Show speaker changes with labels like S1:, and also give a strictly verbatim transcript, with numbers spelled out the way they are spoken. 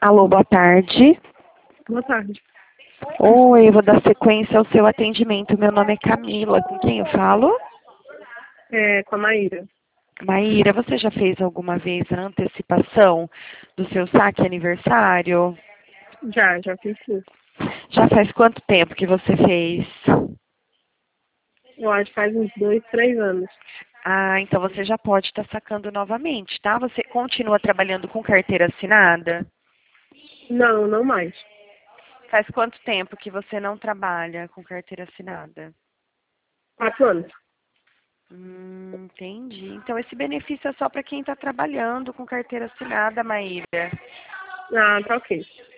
S1: Alô, boa tarde.
S2: Boa tarde.
S1: Oi, eu vou dar sequência ao seu atendimento. Meu nome é Camila. Com quem eu falo?
S2: É, com a Maíra.
S1: Maíra, você já fez alguma vez a antecipação do seu saque aniversário?
S2: Já, já fiz isso.
S1: Já faz quanto tempo que você fez?
S2: Eu acho que faz uns dois, três anos.
S1: Ah, então você já pode estar sacando novamente, tá? Você continua trabalhando com carteira assinada?
S2: Não, não mais.
S1: Faz quanto tempo que você não trabalha com carteira assinada?
S2: Quatro anos.
S1: Hum, entendi. Então esse benefício é só para quem está trabalhando com carteira assinada, Maíra.
S2: Ah, tá ok.